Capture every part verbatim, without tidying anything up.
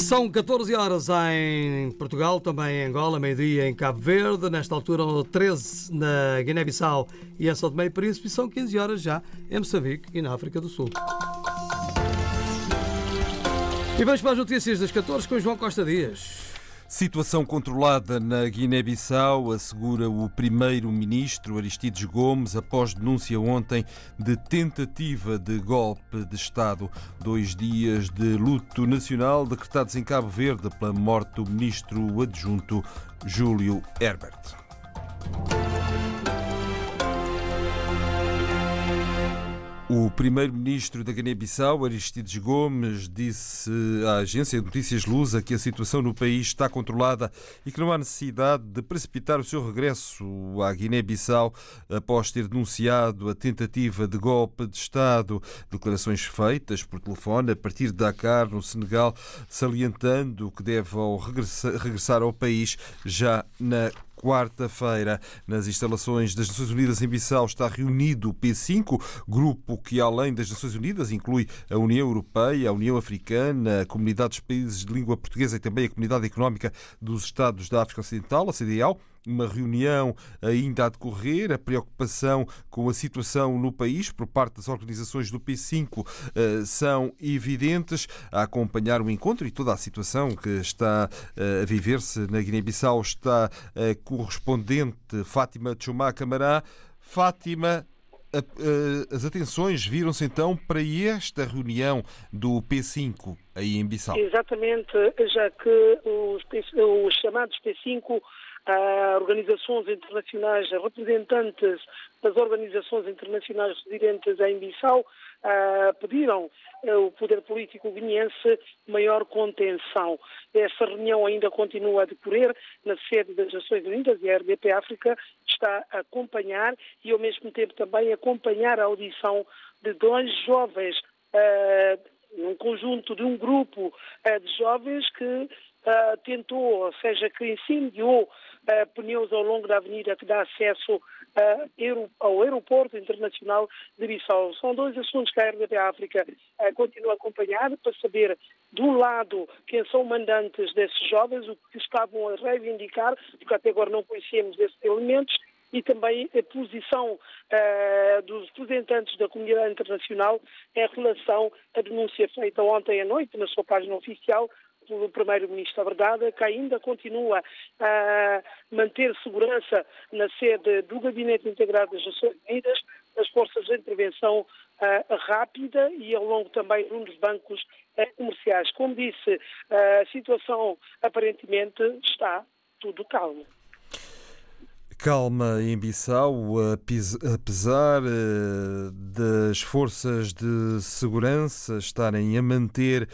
São catorze horas em Portugal, também em Angola, meio-dia em Cabo Verde, nesta altura treze na Guiné-Bissau e em São Tomé e Príncipe, e são quinze horas já em Moçambique e na África do Sul. E vamos para as notícias das catorze com João Costa Dias. Situação controlada na Guiné-Bissau, assegura o primeiro-ministro Aristides Gomes, após denúncia ontem de tentativa de golpe de Estado. Dois dias de luto nacional decretados em Cabo Verde pela morte do ministro adjunto Júlio Herbert. O primeiro-ministro da Guiné-Bissau, Aristides Gomes, disse à agência de notícias Lusa que a situação no país está controlada e que não há necessidade de precipitar o seu regresso à Guiné-Bissau após ter denunciado a tentativa de golpe de Estado. Declarações feitas por telefone a partir de Dakar, no Senegal, salientando que deve ao regressar, regressar ao país já na quarta-feira. Nas instalações das Nações Unidas em Bissau está reunido o P cinco, grupo que, além das Nações Unidas, inclui a União Europeia, a União Africana, a Comunidade dos Países de Língua Portuguesa e também a Comunidade Económica dos Estados da África Ocidental, a C D A O. Uma reunião ainda a decorrer. A preocupação com a situação no país por parte das organizações do P cinco são evidentes. A acompanhar o encontro e toda a situação que está a viver-se na Guiné-Bissau está a correspondente Fátima Tchouma Camará. Fátima, as atenções viram-se então para esta reunião do P cinco aí em Bissau. Exatamente, já que os, os chamados P cinco, a organizações internacionais, representantes das organizações internacionais residentes em Bissau, uh, pediram ao poder político guineense maior contenção. Essa reunião ainda continua a decorrer na sede das Nações Unidas e a R D P África está a acompanhar e ao mesmo tempo também acompanhar a audição de dois jovens, uh, num conjunto de um grupo uh, de jovens que uh, tentou, ou seja, que incendiou Uh, pneus ao longo da avenida que dá acesso uh, ao aeroporto internacional de Bissau. São dois assuntos que a R D P África uh, continua a acompanhar para saber, de um lado, quem são mandantes desses jovens, o que estavam a reivindicar, porque até agora não conhecemos esses elementos, e também a posição uh, dos representantes da comunidade internacional em relação à denúncia feita ontem à noite na sua página oficial pelo primeiro-ministro. A verdade é que ainda continua a manter segurança na sede do Gabinete Integrado das Nações Unidas, das forças de intervenção uh, rápida e ao longo também de um dos bancos uh, comerciais. Como disse, uh, a situação aparentemente está tudo calmo. Calma em Bissau, apesar das forças de segurança estarem a manter,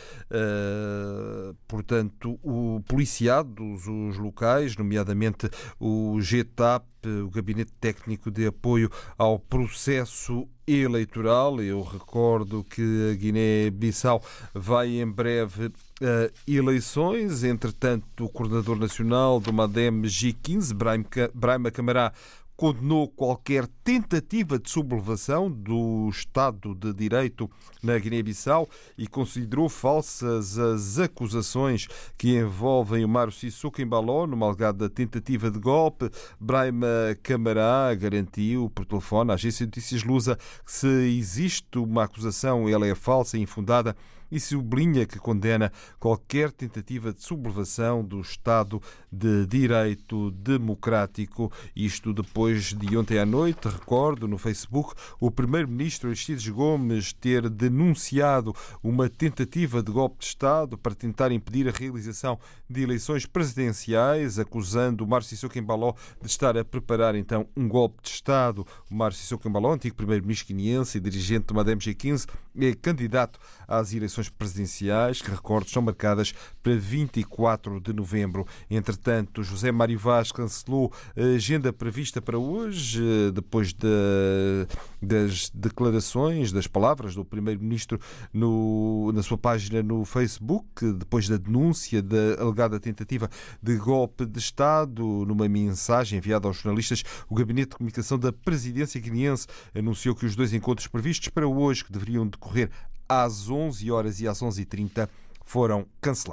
portanto, o policiados, os locais, nomeadamente o G T A P, o Gabinete Técnico de Apoio ao Processo Eleitoral. Eu recordo que a Guiné-Bissau vai em breve a eleições. Entretanto, o coordenador nacional do MADEM G quinze, Brahima Camará, condenou qualquer tentativa de sublevação do Estado de Direito na Guiné-Bissau e considerou falsas as acusações que envolvem o Mário Sissoko Embaló numa alegada tentativa de golpe. Brahima Camará garantiu por telefone à agência de notícias Lusa que se existe uma acusação, ela é falsa e infundada, e sublinha que condena qualquer tentativa de sublevação do Estado de Direito Democrático. Isto depois de ontem à noite, recordo, no Facebook, o primeiro-ministro Aristides Gomes ter denunciado uma tentativa de golpe de Estado para tentar impedir a realização de eleições presidenciais, acusando o Mário Sissoko Embaló de estar a preparar então um golpe de Estado. O Mário Sissoko Embaló, antigo primeiro-ministro guineense e dirigente do MADEM G quinze, é candidato às eleições presidenciais, que, recordo, são marcadas para vinte e quatro de novembro. Entretanto, José Mário Vaz cancelou a agenda prevista para hoje, depois de, das declarações, das palavras do primeiro-ministro no, na sua página no Facebook, depois da denúncia da alegada tentativa de golpe de Estado. Numa mensagem enviada aos jornalistas, o Gabinete de Comunicação da Presidência guineense anunciou que os dois encontros previstos para hoje, que deveriam decorrer às onze horas e às onze e trinta, foram cancelados.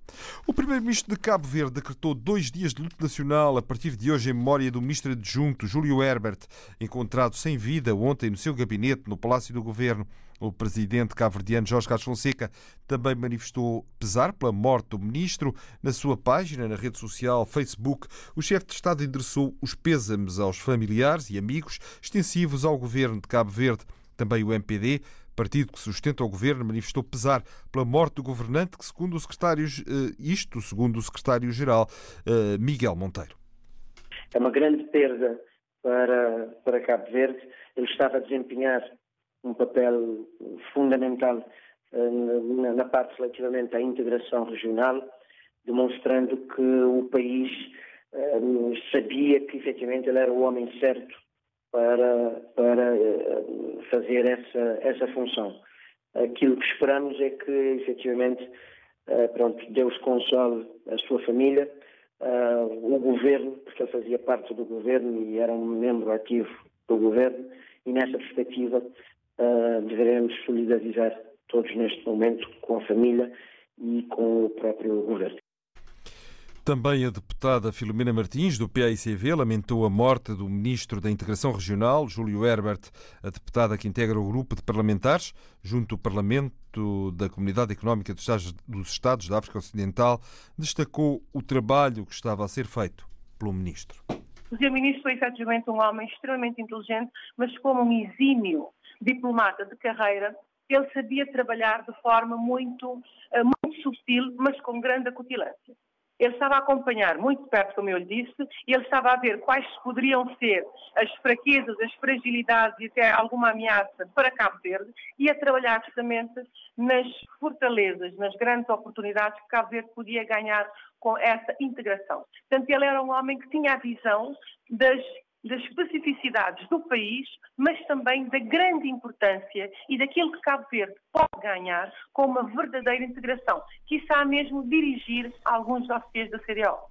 O primeiro-ministro de Cabo Verde decretou dois dias de luto nacional a partir de hoje em memória do ministro adjunto Júlio Herbert, encontrado sem vida ontem no seu gabinete no Palácio do Governo. O presidente cabo-verdiano Jorge Carlos Fonseca também manifestou pesar pela morte do ministro. Na sua página na rede social Facebook, o chefe de Estado endereçou os pêsames aos familiares e amigos extensivos ao governo de Cabo Verde. Também o M P D, partido que sustenta o governo, manifestou pesar pela morte do governante, que segundo o secretário, isto segundo o secretário-geral Miguel Monteiro. É uma grande perda para, para Cabo Verde. Ele estava a desempenhar um papel fundamental na, na parte relativamente à integração regional, demonstrando que o país um, sabia que efetivamente ele era o homem certo para, para fazer essa, essa função. Aquilo que esperamos é que, efetivamente, pronto, Deus console a sua família, o governo, porque ele fazia parte do governo e era um membro ativo do governo, e nessa perspectiva deveremos solidarizar todos neste momento com a família e com o próprio governo. Também a deputada Filomena Martins, do P A I C V, lamentou a morte do ministro da Integração Regional, Júlio Herbert. A deputada que integra o grupo de parlamentares, junto ao Parlamento da Comunidade Económica dos Estados, dos Estados da África Ocidental, destacou o trabalho que estava a ser feito pelo ministro. O senhor ministro foi efetivamente um homem extremamente inteligente, mas como um exímio diplomata de carreira, ele sabia trabalhar de forma muito, muito sutil, mas com grande acutilância. Ele estava a acompanhar muito perto, como eu lhe disse, e ele estava a ver quais poderiam ser as fraquezas, as fragilidades e até alguma ameaça para Cabo Verde e a trabalhar justamente nas fortalezas, nas grandes oportunidades que Cabo Verde podia ganhar com essa integração. Portanto, ele era um homem que tinha a visão das das especificidades do país, mas também da grande importância e daquilo que Cabo Verde pode ganhar com uma verdadeira integração, quiçá mesmo dirigir alguns dossiês da C D A O.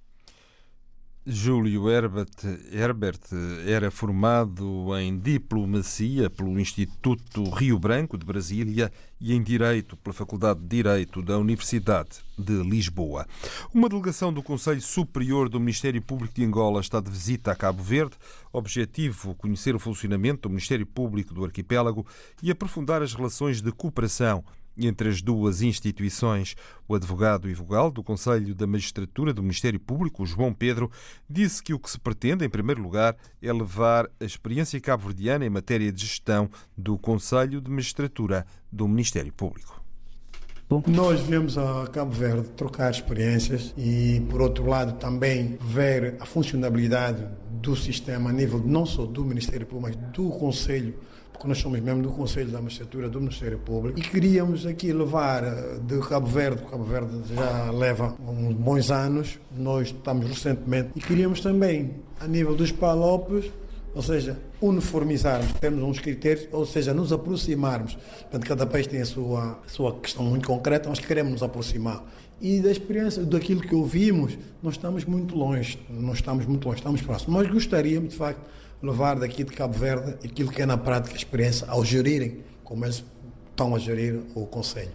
Júlio Herbert, Herbert era formado em Diplomacia pelo Instituto Rio Branco de Brasília e em Direito pela Faculdade de Direito da Universidade de Lisboa. Uma delegação do Conselho Superior do Ministério Público de Angola está de visita a Cabo Verde. Objetivo: conhecer o funcionamento do Ministério Público do arquipélago e aprofundar as relações de cooperação entre as duas instituições. O advogado e vogal do Conselho da Magistratura do Ministério Público, João Pedro, disse que o que se pretende, em primeiro lugar, é levar a experiência cabo-verdiana em matéria de gestão do Conselho de Magistratura do Ministério Público. Bom. Nós viemos a Cabo Verde trocar experiências e, por outro lado, também ver a funcionalidade do sistema a nível não só do Ministério Público, mas do Conselho, porque nós somos membros do Conselho da Magistratura do Ministério Público, e queríamos aqui levar de Cabo Verde, Cabo Verde já leva uns bons anos, nós estamos recentemente, e queríamos também, a nível dos PALOPs, ou seja, uniformizarmos, termos uns critérios, ou seja, nos aproximarmos. Portanto, cada país tem a sua, a sua questão muito concreta, nós queremos nos aproximar. E da experiência, daquilo que ouvimos, nós estamos muito longe, não estamos muito longe, estamos próximos. Nós gostaríamos, de facto, levar daqui de Cabo Verde aquilo que é na prática a experiência ao gerirem, como eles estão a gerir o Conselho.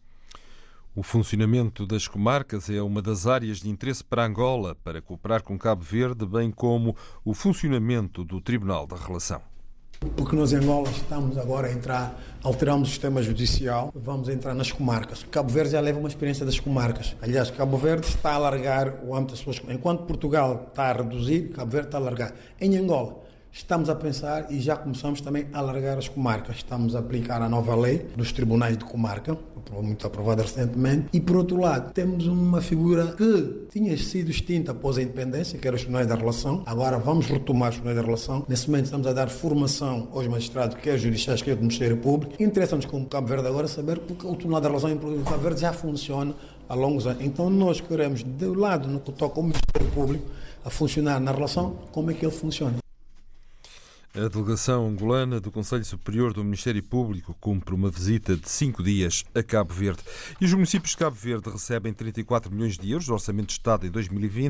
O funcionamento das comarcas é uma das áreas de interesse para Angola, para cooperar com Cabo Verde, bem como o funcionamento do Tribunal da Relação. Porque nós em Angola estamos agora a entrar, alteramos o sistema judicial, vamos entrar nas comarcas. Cabo Verde já leva uma experiência das comarcas. Aliás, Cabo Verde está a alargar o âmbito das suas comarcas. Enquanto Portugal está a reduzir, Cabo Verde está a alargar. Em Angola, estamos a pensar e já começamos também a alargar as comarcas. Estamos a aplicar a nova lei dos tribunais de comarca, muito aprovada recentemente, e por outro lado temos uma figura que tinha sido extinta após a independência, que era os tribunais da relação. Agora vamos retomar os tribunais da relação. Nesse momento estamos a dar formação aos magistrados, quer judiciais, quer do Ministério Público. Interessa-nos como Cabo Verde agora saber que o tribunal da relação em Cabo Verde já funciona há longos anos. Então nós queremos, do lado no que toca ao Ministério Público, a funcionar na relação, como é que ele funciona. A delegação angolana do Conselho Superior do Ministério Público cumpre uma visita de cinco dias a Cabo Verde. E os municípios de Cabo Verde recebem trinta e quatro milhões de euros do Orçamento de Estado em dois mil e vinte.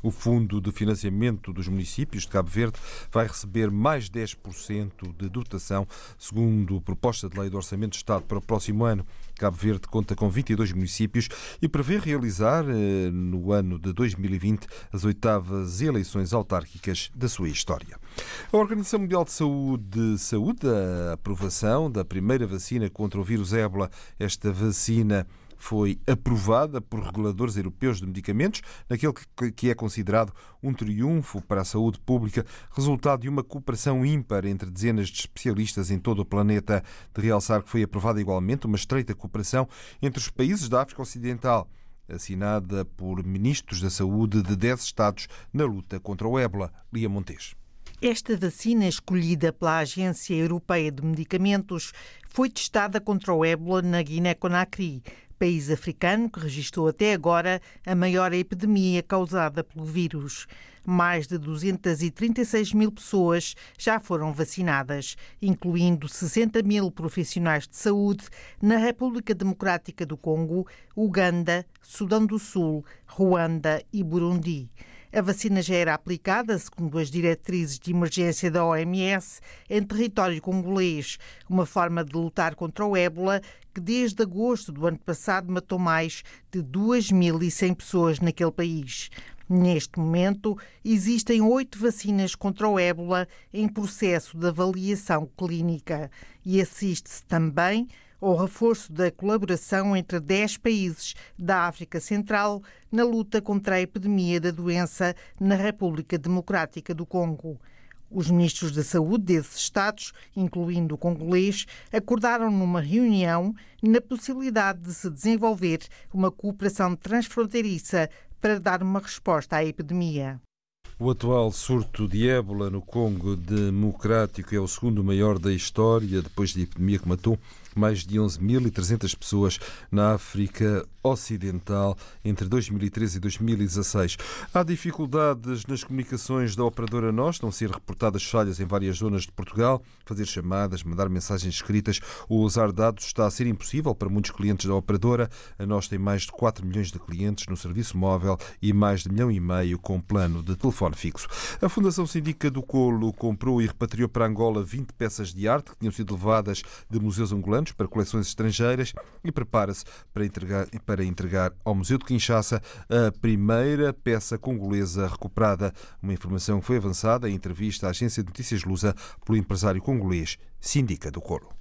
O Fundo de Financiamento dos Municípios de Cabo Verde vai receber mais dez por cento de dotação, segundo a proposta de lei do Orçamento de Estado para o próximo ano. Cabo Verde conta com vinte e dois municípios e prevê realizar, no ano de dois mil e vinte, as oitavas eleições autárquicas da sua história. A Organização Mundial de Saúde saúde a aprovação da primeira vacina contra o vírus ébola. Esta vacina foi aprovada por reguladores europeus de medicamentos, naquele que é considerado um triunfo para a saúde pública, resultado de uma cooperação ímpar entre dezenas de especialistas em todo o planeta. De realçar que foi aprovada igualmente uma estreita cooperação entre os países da África Ocidental, assinada por ministros da saúde de dez estados na luta contra o ébola. Lia Montes. Esta vacina, escolhida pela Agência Europeia de Medicamentos, foi testada contra o ébola na Guiné-Conakry, país africano que registrou até agora a maior epidemia causada pelo vírus. Mais de duzentas e trinta e seis mil pessoas já foram vacinadas, incluindo sessenta mil profissionais de saúde na República Democrática do Congo, Uganda, Sudão do Sul, Ruanda e Burundi. A vacina já era aplicada, segundo as diretrizes de emergência da O M S, em território congolês, uma forma de lutar contra o ébola que desde agosto do ano passado matou mais de duas mil e cem pessoas naquele país. Neste momento, existem oito vacinas contra o ébola em processo de avaliação clínica e assiste-se também ao reforço da colaboração entre dez países da África Central na luta contra a epidemia da doença na República Democrática do Congo. Os ministros da saúde desses estados, incluindo o congolês, acordaram numa reunião na possibilidade de se desenvolver uma cooperação transfronteiriça para dar uma resposta à epidemia. O atual surto de ébola no Congo Democrático é o segundo maior da história, depois da epidemia que matou mais de onze mil e trezentas pessoas na África Ocidental entre dois mil e treze e dois mil e dezasseis. Há dificuldades nas comunicações da operadora Nós, estão a ser reportadas falhas em várias zonas de Portugal. Fazer chamadas, mandar mensagens escritas ou usar dados está a ser impossível para muitos clientes da operadora. A Nós tem mais de quatro milhões de clientes no serviço móvel e mais de um milhão e meio com plano de telefone fixo. A Fundação Síndica do Colo comprou e repatriou para Angola vinte peças de arte que tinham sido levadas de museus angolanos para coleções estrangeiras e prepara-se para entregar, para entregar ao Museu de Kinshasa a primeira peça congolesa recuperada. Uma informação que foi avançada em entrevista à agência de notícias Lusa pelo empresário congolês Síndica do Colo.